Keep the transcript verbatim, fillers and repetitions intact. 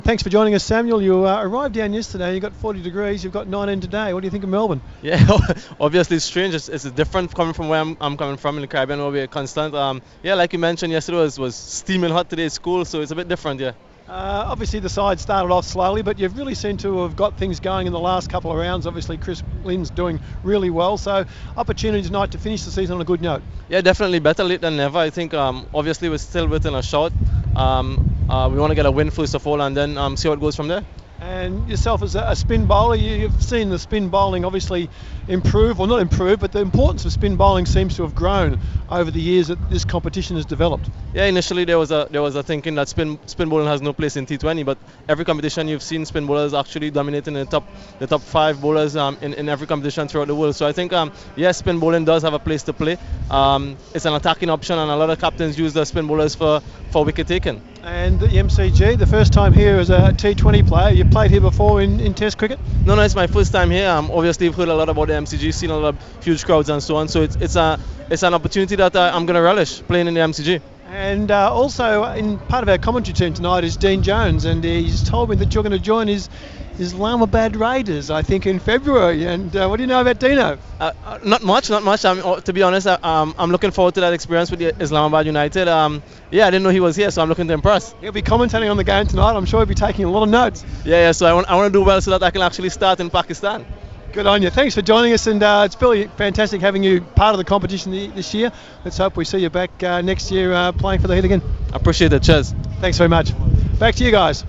Thanks for joining us, Samuel. You uh, arrived down yesterday, you got forty degrees, you've got nineteen today. What do you think of Melbourne? Yeah, obviously it's strange. It's, it's different coming from where I'm, I'm coming from in the Caribbean where we're constant. Um, yeah, like you mentioned yesterday, was, was steaming hot. Today it's cool, so it's a bit different, yeah. Uh, obviously the side started off slowly, but you've really seemed to have got things going in the last couple of rounds. Obviously Chris Lynn's doing really well, so opportunity tonight to finish the season on a good note. Yeah, definitely better late than never. I think um, obviously we're still within a shot. Um, uh, we want to get a win first of all and then um, see how it goes from there. And yourself as a, a spin bowler, you, you've seen the spin bowling obviously improve, or not improve, but the importance of spin bowling seems to have grown over the years that this competition has developed. Yeah, initially there was a there was a thinking that spin spin bowling has no place in T twenty, but every competition you've seen spin bowlers actually dominating the top the top five bowlers um, in, in every competition throughout the world. So I think um, yes, spin bowling does have a place to play. Um, it's an attacking option, and a lot of captains use the spin bowlers for for wicket taking. And the M C G, the first time here as a T twenty player. You played here before in, in Test cricket? No, no, it's my first time here. Um, obviously, I've heard a lot about the M C G, seen a lot of huge crowds and so on. So it's it's a it's an opportunity that uh, I'm going to relish playing in the M C G. And uh, also, in part of our commentary team tonight is Dean Jones, and he's told me that you're going to join his Islamabad Raiders, I think, in February. And uh, what do you know about Dino? Uh, uh, not much, not much. I mean, to be honest, I, um, I'm looking forward to that experience with the Islamabad United. Um, yeah, I didn't know he was here, so I'm looking to impress. He'll be commentating on the game tonight. I'm sure he'll be taking a lot of notes. Yeah, yeah. So I want, I want to do well so that I can actually start in Pakistan. Good on you. Thanks for joining us, and uh, it's really fantastic having you part of the competition this year. Let's hope we see you back uh, next year uh, playing for the Heat again. I appreciate it. Cheers. Thanks very much. Back to you guys.